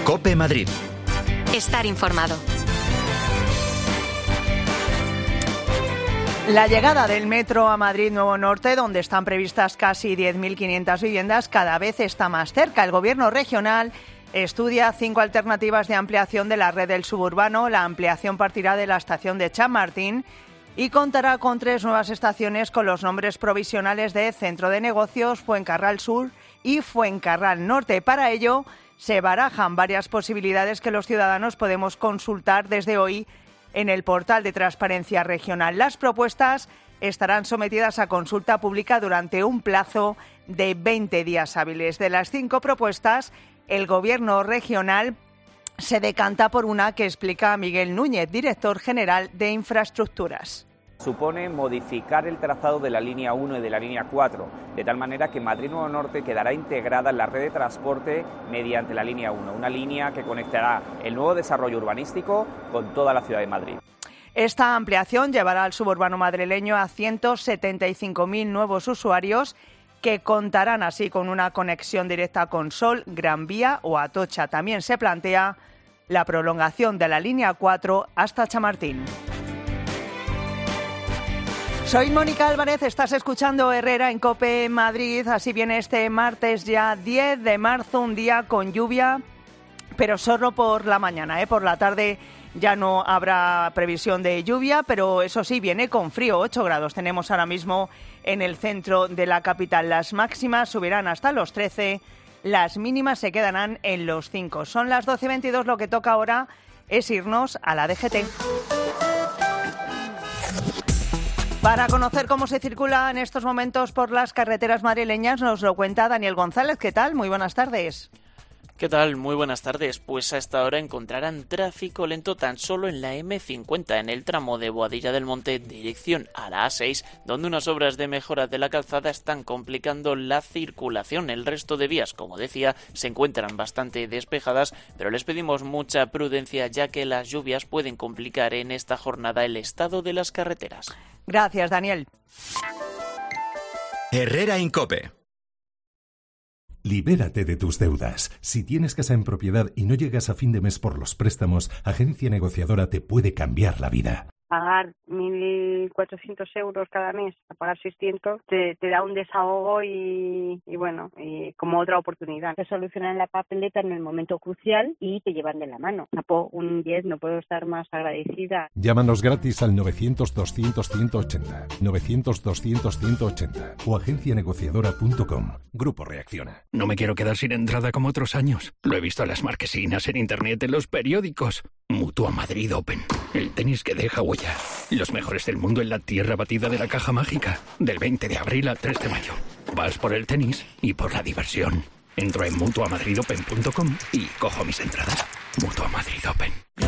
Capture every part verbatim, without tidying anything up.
COPE Madrid. Estar informado. La llegada del metro a Madrid Nuevo Norte, donde están previstas casi diez mil quinientas viviendas, cada vez está más cerca. El Gobierno regional estudia cinco alternativas de ampliación de la red del suburbano. La ampliación partirá de la estación de Chamartín y contará con tres nuevas estaciones con los nombres provisionales de Centro de Negocios, Fuencarral Sur y Fuencarral Norte. Para ello, se barajan varias posibilidades que los ciudadanos podemos consultar desde hoy en el portal de Transparencia Regional. Las propuestas estarán sometidas a consulta pública durante un plazo de veinte días hábiles. De las cinco propuestas, el Gobierno regional se decanta por una que explica Miguel Núñez, director general de Infraestructuras. Supone modificar el trazado de la línea uno y de la línea cuatro, de tal manera que Madrid Nuevo Norte quedará integrada en la red de transporte mediante la línea uno, una línea que conectará el nuevo desarrollo urbanístico con toda la ciudad de Madrid. Esta ampliación llevará al suburbano madrileño a ciento setenta y cinco mil nuevos usuarios que contarán así con una conexión directa con Sol, Gran Vía o Atocha. También se plantea la prolongación de la línea cuatro hasta Chamartín. Soy Mónica Álvarez, estás escuchando Herrera en COPE Madrid. Así viene este martes ya diez de marzo, un día con lluvia, pero solo por la mañana, ¿eh? Por la tarde ya no habrá previsión de lluvia, pero eso sí, viene con frío. ocho grados tenemos ahora mismo en el centro de la capital. Las máximas subirán hasta los trece, las mínimas se quedarán en los cinco. Son las doce y veintidós, lo que toca ahora es irnos a la D G T. Para conocer cómo se circula en estos momentos por las carreteras madrileñas, nos lo cuenta Daniel González. ¿Qué tal? Muy buenas tardes. ¿Qué tal? Muy buenas tardes. Pues a esta hora encontrarán tráfico lento tan solo en la eme cincuenta, en el tramo de Boadilla del Monte, dirección a la a seis, donde unas obras de mejora de la calzada están complicando la circulación. El resto de vías, como decía, se encuentran bastante despejadas, pero les pedimos mucha prudencia, ya que las lluvias pueden complicar en esta jornada el estado de las carreteras. Gracias, Daniel. Herrera en COPE. Libérate de tus deudas. Si tienes casa en propiedad y no llegas a fin de mes por los préstamos, Agencia Negociadora te puede cambiar la vida. Pagar mil cuatrocientos euros cada mes, a pagar seiscientos, te, te da un desahogo y, y bueno, y como otra oportunidad. Te solucionan la papeleta en el momento crucial y te llevan de la mano. Tapo un diez, no puedo estar más agradecida. Llámanos gratis al novecientos doscientos ciento ochenta, novecientos doscientos ciento ochenta o agencia negociadora punto com. Grupo Reacciona. No me quiero quedar sin entrada como otros años. Lo he visto en las marquesinas, en internet, en los periódicos. Mutua Madrid Open. El tenis que deja huella. Los mejores del mundo en la tierra batida de la Caja Mágica. Del veinte de abril al tres de mayo. Vas por el tenis y por la diversión. Entro en mutua madrid open punto com y cojo mis entradas. Mutua Madrid Open.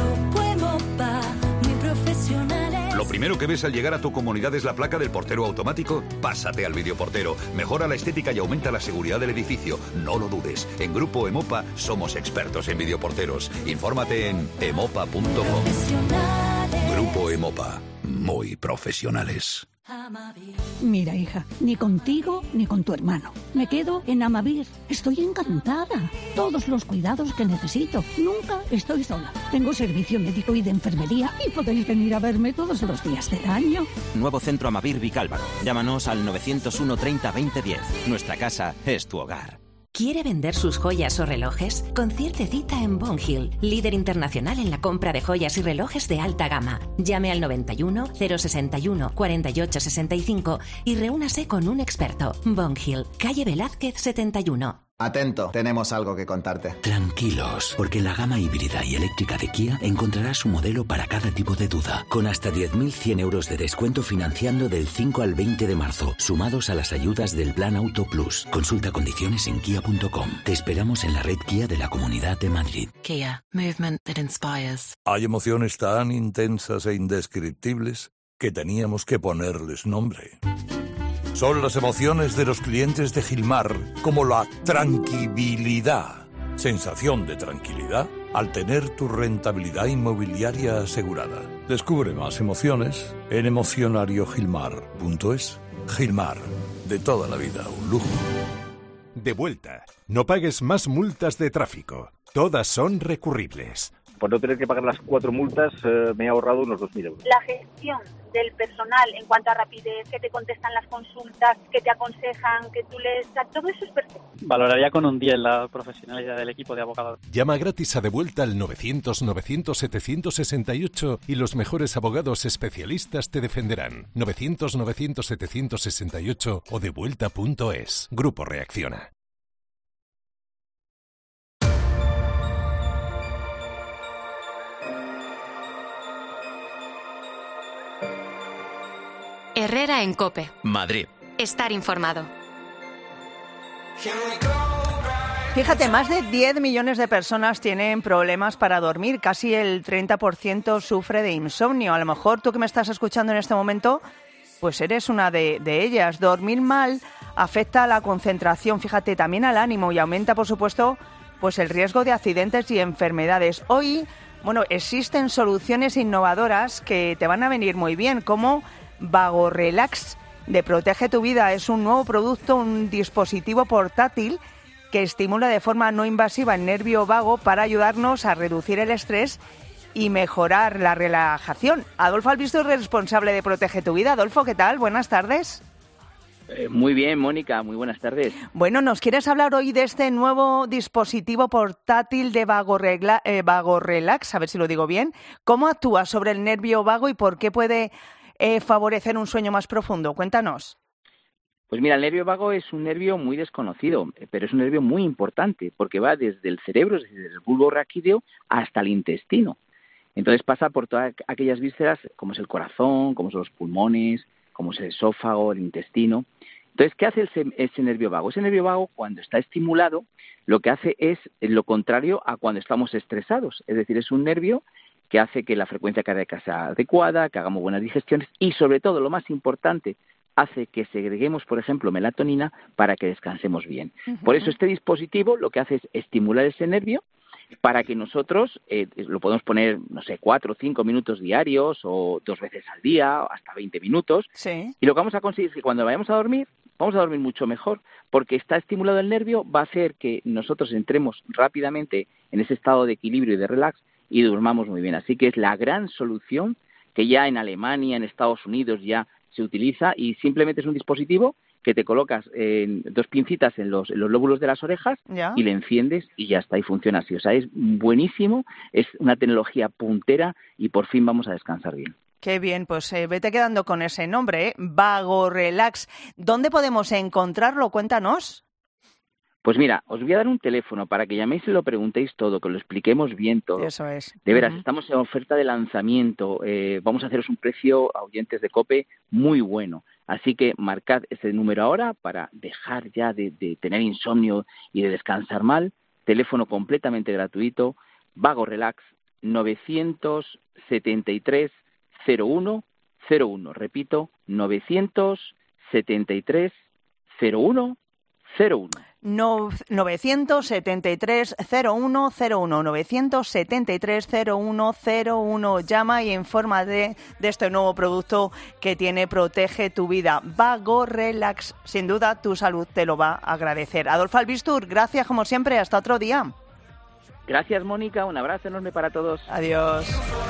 Lo primero que ves al llegar a tu comunidad es la placa del portero automático. Pásate al videoportero. Mejora la estética y aumenta la seguridad del edificio. No lo dudes. En Grupo Emopa somos expertos en videoporteros. Infórmate en emopa punto com. Grupo Emopa. Muy profesionales. Mira, hija, ni contigo ni con tu hermano. Me quedo en Amavir. Estoy encantada. Todos los cuidados que necesito. Nunca estoy sola. Tengo servicio médico y de enfermería y podéis venir a verme todos los días del año. Nuevo centro Amavir Vicálvaro. Llámanos al novecientos uno treinta veinte diez. Nuestra casa es tu hogar. ¿Quiere vender sus joyas o relojes? Concierte cita en Bonhill, líder internacional en la compra de joyas y relojes de alta gama. Llame al noventa y uno, cero sesenta y uno, cuarenta y ocho sesenta y cinco y reúnase con un experto. Bonhill, calle Velázquez setenta y uno. Atento, tenemos algo que contarte. Tranquilos, porque en la gama híbrida y eléctrica de Kia encontrarás un modelo para cada tipo de duda, con hasta diez mil cien euros de descuento financiando del cinco al veinte de marzo, sumados a las ayudas del Plan Auto Plus. Consulta condiciones en kia punto com. Te esperamos en la red Kia de la Comunidad de Madrid. Kia, movement that inspires. Hay emociones tan intensas e indescriptibles que teníamos que ponerles nombre. Son las emociones de los clientes de Gilmar, como la tranquilidad. Sensación de tranquilidad al tener tu rentabilidad inmobiliaria asegurada. Descubre más emociones en emocionario gilmar punto es. Gilmar, de toda la vida, un lujo. De vuelta. No pagues más multas de tráfico. Todas son recurribles. Por no tener que pagar las cuatro multas, eh, me he ahorrado unos dos mil euros. La gestión del personal en cuanto a rapidez, que te contestan las consultas, que te aconsejan, que tú les... Todo eso es perfecto. Valoraría con un diez la profesionalidad del equipo de abogados. Llama gratis a Devuelta al novecientos novecientos setecientos sesenta y ocho y los mejores abogados especialistas te defenderán. novecientos novecientos setecientos sesenta y ocho o devuelta punto es. Grupo Reacciona. Herrera en COPE. Madrid. Estar informado. Fíjate, más de diez millones de personas tienen problemas para dormir. Casi el treinta por ciento sufre de insomnio. A lo mejor tú que me estás escuchando en este momento, pues eres una de, de ellas. Dormir mal afecta a la concentración, fíjate, también al ánimo y aumenta, por supuesto, pues el riesgo de accidentes y enfermedades. Hoy, bueno, existen soluciones innovadoras que te van a venir muy bien, como Vago Relax de Protege tu Vida. Es un nuevo producto, un dispositivo portátil que estimula de forma no invasiva el nervio vago para ayudarnos a reducir el estrés y mejorar la relajación. Adolfo Albisto es responsable de Protege tu Vida. Adolfo, ¿qué tal? Buenas tardes. Eh, muy bien, Mónica, muy buenas tardes. Bueno, ¿nos quieres hablar hoy de este nuevo dispositivo portátil de Vago, Regla, eh, Vago Relax? A ver si lo digo bien. ¿Cómo actúa sobre el nervio vago y por qué puede eh, favorecer un sueño más profundo? Cuéntanos. Pues mira, el nervio vago es un nervio muy desconocido, pero es un nervio muy importante porque va desde el cerebro, desde el bulbo raquídeo, hasta el intestino. Entonces pasa por todas aquellas vísceras, como es el corazón, como son los pulmones, como es el esófago, el intestino. Entonces, ¿qué hace ese, ese nervio vago? Ese nervio vago, cuando está estimulado, lo que hace es lo contrario a cuando estamos estresados. Es decir, es un nervio que hace que la frecuencia cardíaca sea adecuada, que hagamos buenas digestiones y, sobre todo, lo más importante, hace que segreguemos, por ejemplo, melatonina para que descansemos bien. Uh-huh. Por eso este dispositivo lo que hace es estimular ese nervio para que nosotros eh, lo podemos poner, no sé, cuatro o cinco minutos diarios o dos veces al día, hasta veinte minutos. Sí. Y lo que vamos a conseguir es que cuando vayamos a dormir, vamos a dormir mucho mejor, porque está estimulado el nervio, va a hacer que nosotros entremos rápidamente en ese estado de equilibrio y de relax y durmamos muy bien. Así que es la gran solución que ya en Alemania, en Estados Unidos ya se utiliza y simplemente es un dispositivo que te colocas en dos pincitas en los, en los lóbulos de las orejas ¿Ya? Y le enciendes y ya está, y funciona así. O sea, es buenísimo, es una tecnología puntera y por fin vamos a descansar bien. Qué bien, pues eh, vete quedando con ese nombre, ¿eh? Vago Relax. ¿Dónde podemos encontrarlo? Cuéntanos. Pues mira, os voy a dar un teléfono para que llaméis y lo preguntéis todo, que lo expliquemos bien todo. Eso es. De veras, uh-huh. Estamos en oferta de lanzamiento. Eh, vamos a haceros un precio a oyentes de COPE muy bueno. Así que marcad ese número ahora para dejar ya de, de tener insomnio y de descansar mal. Teléfono completamente gratuito. Vago Relax novecientos setenta y tres cero uno cero uno. Repito, novecientos setenta y tres cero uno cero uno. No, novecientos setenta y tres cero uno cero uno, novecientos setenta y tres cero uno cero uno. Llama y infórmate de, de este nuevo producto que tiene Protege tu Vida. Vago Relax. Sin duda, tu salud te lo va a agradecer. Adolfo Albistur, gracias como siempre. Hasta otro día. Gracias, Mónica. Un abrazo enorme para todos. Adiós.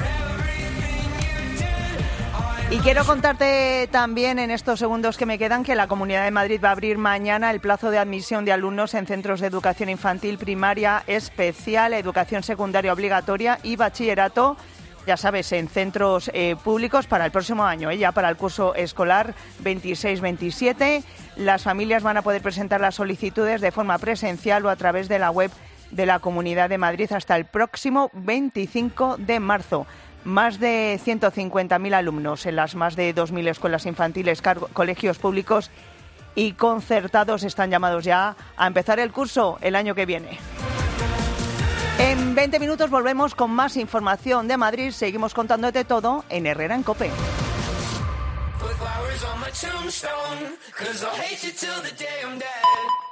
Y quiero contarte también en estos segundos que me quedan que la Comunidad de Madrid va a abrir mañana el plazo de admisión de alumnos en centros de educación infantil, primaria especial, educación secundaria obligatoria y bachillerato, ya sabes, en centros eh, públicos para el próximo año, eh, ya para el curso escolar veintiséis veintisiete. Las familias van a poder presentar las solicitudes de forma presencial o a través de la web de la Comunidad de Madrid hasta el próximo veinticinco de marzo. Más de ciento cincuenta mil alumnos en las más de dos mil escuelas infantiles, colegios públicos y concertados están llamados ya a empezar el curso el año que viene. En veinte minutos volvemos con más información de Madrid. Seguimos contándote todo en Herrera en COPE. Put flowers on my tombstone, 'cause I'll hate you till the day I'm dead.